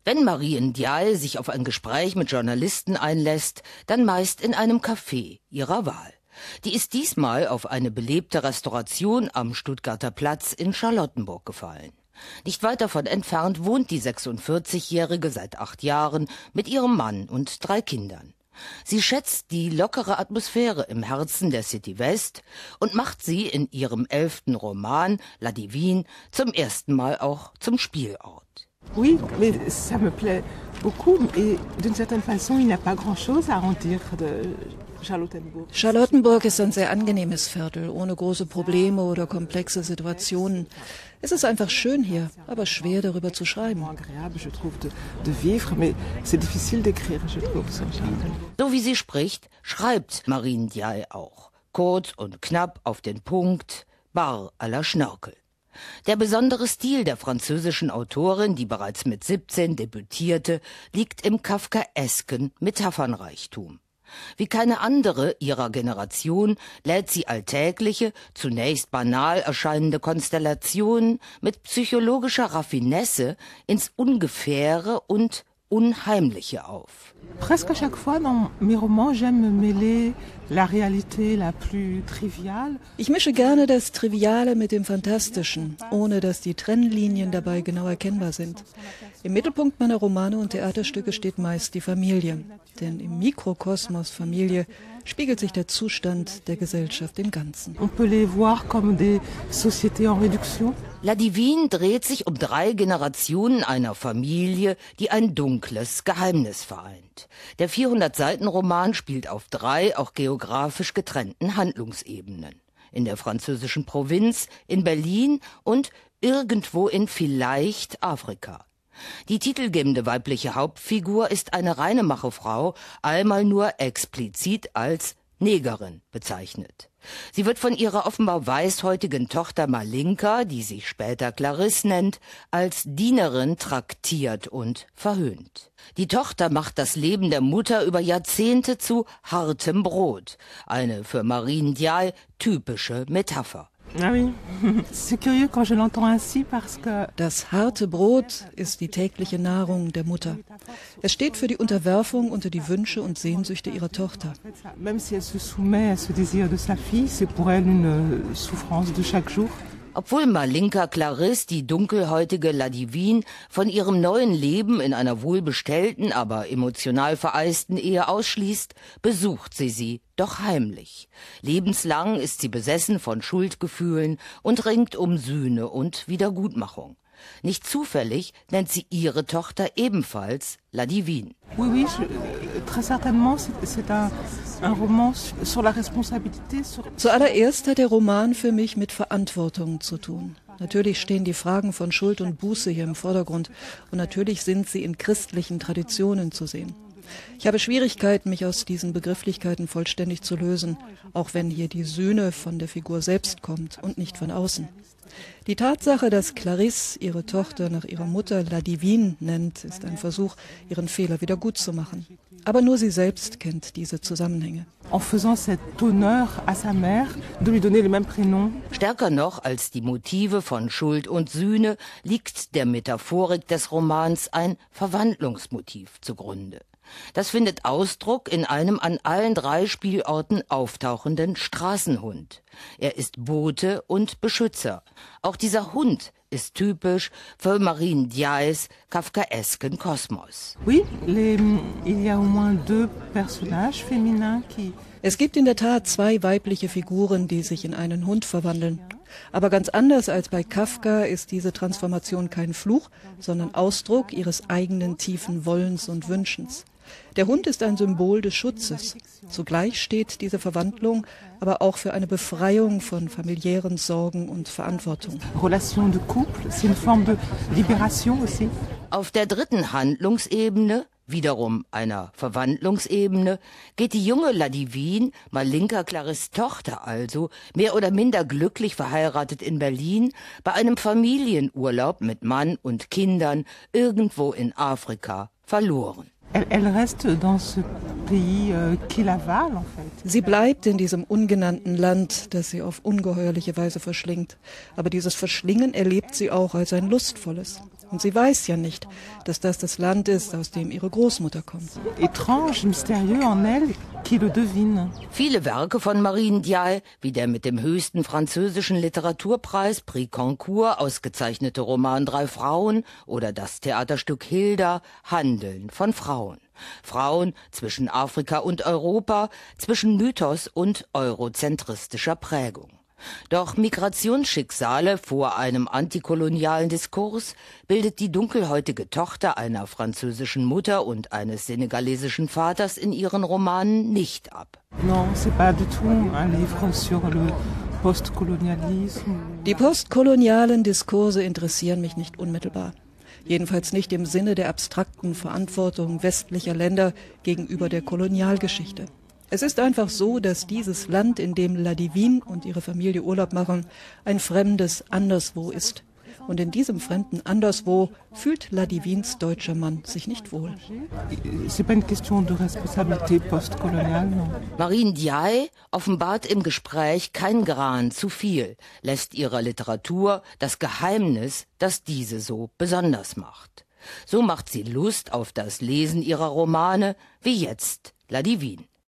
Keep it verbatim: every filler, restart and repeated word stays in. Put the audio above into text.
Wenn Marie Ndiaye sich auf ein Gespräch mit Journalisten einlässt, dann meist in einem Café ihrer Wahl. Die ist diesmal auf eine belebte Restauration am Stuttgarter Platz in Charlottenburg gefallen. Nicht weit davon entfernt wohnt die sechsundvierzigjährige seit acht Jahren mit ihrem Mann und drei Kindern. Sie schätzt die lockere Atmosphäre im Herzen der City West und macht sie in ihrem elften Roman La Divine zum ersten Mal auch zum Spielort. Oui, mais ça me plaît beaucoup et d'une certaine façon, il n'y a pas grand-chose à en dire de Charlottenburg. Charlottenburg ist ein sehr angenehmes Viertel, ohne große Probleme oder komplexe Situationen. Es ist einfach schön hier, aber schwer darüber zu schreiben. So wie sie spricht, schreibt Marie Ndiaye auch. Kurz und knapp auf den Punkt, bar à la Schnörkel. Der besondere Stil der französischen Autorin, die bereits mit siebzehn debütierte, liegt im kafkaesken Metaphernreichtum. Wie keine andere ihrer Generation lädt sie alltägliche, zunächst banal erscheinende Konstellationen mit psychologischer Raffinesse ins Ungefähre und Unheimliche auf. Presque à chaque fois dans mes romans, j'aime mêler la réalité la plus triviale. Ich mische gerne das Triviale mit dem Fantastischen, ohne dass die Trennlinien dabei genau erkennbar sind. Im Mittelpunkt meiner Romane und Theaterstücke steht meist die Familie. Denn im Mikrokosmos Familie spiegelt sich der Zustand der Gesellschaft im Ganzen. On peut les voir comme des sociétés en réduction. La Divine dreht sich um drei Generationen einer Familie, die ein dunkles Geheimnis vereint. Der vierhundert-Seiten-Roman spielt auf drei auch geografisch getrennten Handlungsebenen. In der französischen Provinz, in Berlin und irgendwo in vielleicht Afrika. Die titelgebende weibliche Hauptfigur ist eine Reinemacherfrau, einmal nur explizit als Negerin bezeichnet. Sie wird von ihrer offenbar weißhäutigen Tochter Malinka, die sich später Clarisse nennt, als Dienerin traktiert und verhöhnt. Die Tochter macht das Leben der Mutter über Jahrzehnte zu hartem Brot, eine für Marie Ndiaye typische Metapher. Das harte Brot ist die tägliche Nahrung der Mutter. Es steht für die Unterwerfung unter die Wünsche und Sehnsüchte ihrer Tochter. Obwohl Malinka Clarisse, die dunkelhäutige La Divine, von ihrem neuen Leben in einer wohlbestellten, aber emotional vereisten Ehe ausschließt, besucht sie sie doch heimlich. Lebenslang ist sie besessen von Schuldgefühlen und ringt um Sühne und Wiedergutmachung. Nicht zufällig nennt sie ihre Tochter ebenfalls La Divine. Oui, oui, je, très certainement, c'est un, un roman sur la responsabilité. Sur... Zuallererst hat der Roman für mich mit Verantwortung zu tun. Natürlich stehen die Fragen von Schuld und Buße hier im Vordergrund und natürlich sind sie in christlichen Traditionen zu sehen. Ich habe Schwierigkeiten, mich aus diesen Begrifflichkeiten vollständig zu lösen, auch wenn hier die Sühne von der Figur selbst kommt und nicht von außen. Die Tatsache, dass Clarisse ihre Tochter nach ihrer Mutter La Divine nennt, ist ein Versuch, ihren Fehler wieder gut zu machen. Aber nur sie selbst kennt diese Zusammenhänge. En faisant cet honneur à sa mère, de lui donner le même prénom. Stärker noch als die Motive von Schuld und Sühne liegt der Metaphorik des Romans ein Verwandlungsmotiv zugrunde. Das findet Ausdruck in einem an allen drei Spielorten auftauchenden Straßenhund. Er ist Bote und Beschützer. Auch dieser Hund ist typisch für Marie Ndiayes kafkaesken Kosmos. Oui, les, il y a au moins deux personnages féminins qui... Es gibt in der Tat zwei weibliche Figuren, die sich in einen Hund verwandeln. Aber ganz anders als bei Kafka ist diese Transformation kein Fluch, sondern Ausdruck ihres eigenen tiefen Wollens und Wünschens. Der Hund ist ein Symbol des Schutzes. Zugleich steht diese Verwandlung aber auch für eine Befreiung von familiären Sorgen und Verantwortung. Relation de couple, c'est une forme de libération aussi. Auf der dritten Handlungsebene, wiederum einer Verwandlungsebene, geht die junge La Divine, Malinka Clarisses Tochter also, mehr oder minder glücklich verheiratet in Berlin, bei einem Familienurlaub mit Mann und Kindern irgendwo in Afrika verloren. Elle, elle reste dans ce pays euh, qui l'avale, en fait. Sie bleibt in diesem ungenannten Land, das sie auf ungeheuerliche Weise verschlingt. Aber dieses Verschlingen erlebt sie auch als ein lustvolles. Und sie weiß ja nicht, dass das das Land ist, aus dem ihre Großmutter kommt. Étrange, mystérieux en elle, qui le devine. Viele Werke von Marine Ndiaye, wie der mit dem höchsten französischen Literaturpreis Prix Goncourt ausgezeichnete Roman Drei Frauen oder das Theaterstück Hilda, handeln von Frauen. Frauen zwischen Afrika und Europa, zwischen Mythos und eurozentristischer Prägung. Doch Migrationsschicksale vor einem antikolonialen Diskurs bildet die dunkelhäutige Tochter einer französischen Mutter und eines senegalesischen Vaters in ihren Romanen nicht ab. Non, c'est pas du tout un livre sur le postcolonialisme. Die postkolonialen Diskurse interessieren mich nicht unmittelbar. Jedenfalls nicht im Sinne der abstrakten Verantwortung westlicher Länder gegenüber der Kolonialgeschichte. Es ist einfach so, dass dieses Land, in dem Ladivine und ihre Familie Urlaub machen, ein fremdes Anderswo ist. Und in diesem fremden Anderswo fühlt Ladivines deutscher Mann sich nicht wohl. C'est pas une question de responsabilité postcoloniale, non. Marine Ndiaye offenbart im Gespräch kein Gran zu viel, lässt ihrer Literatur das Geheimnis, das diese so besonders macht. So macht sie Lust auf das Lesen ihrer Romane, wie jetzt Ladivine.